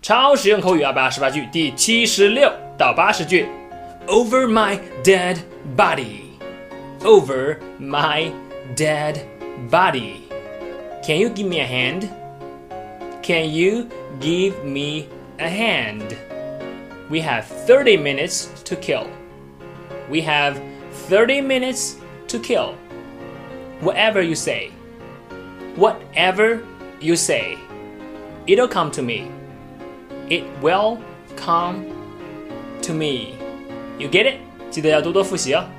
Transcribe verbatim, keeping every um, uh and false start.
超实用口语二百二十八句第七十六到八十句。Over my dead body. Over my dead body. Can you give me a hand? Can you give me a hand? We have thirty minutes to kill. We have thirty minutes to kill. Whatever you say. Whatever you say. It'll come to me. It will come to me. You get it? 记得要多多复习哦。